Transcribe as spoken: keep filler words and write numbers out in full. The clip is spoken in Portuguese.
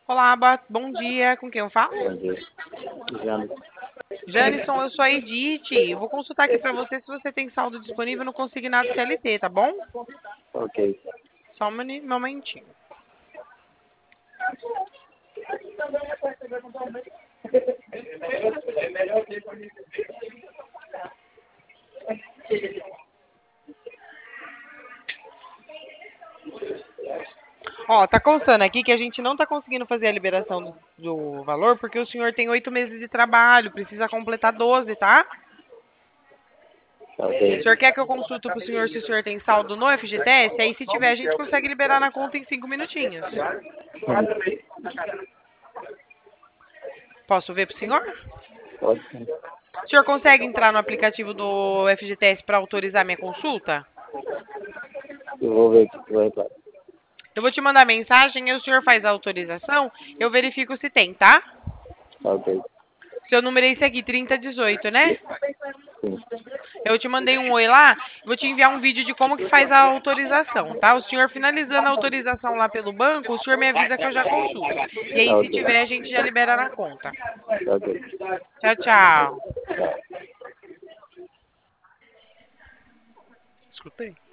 Olá, boa- bom dia. Com quem eu falo? Bom dia. Jânio. Janison, eu sou a Edith. Eu vou consultar aqui para você se você tem saldo disponível no Consignado C L T, tá bom? Ok. Só um moni- momentinho. Ó, tá constando aqui que a gente não tá conseguindo fazer a liberação do, do valor porque o senhor tem oito meses de trabalho, precisa completar doze, tá? Ok. O senhor quer que eu consulte pro senhor se o senhor tem saldo no F G T S? Aí, se tiver, a gente consegue liberar na conta em cinco minutinhos. Posso ver pro senhor? Pode sim. O senhor consegue entrar no aplicativo do F G T S para autorizar minha consulta? Eu vou ver aqui, vai lá. Eu vou te mandar mensagem e o senhor faz a autorização, eu verifico se tem, tá? Ok. Seu número é esse aqui, trinta dezoito, né? Sim. Eu te mandei um oi lá, vou te enviar um vídeo de como que faz a autorização, tá? O senhor finalizando a autorização lá pelo banco, o senhor me avisa que eu já consulto. E aí, se Ok. tiver, a gente já libera na conta. Ok. Tchau, tchau. Escutei.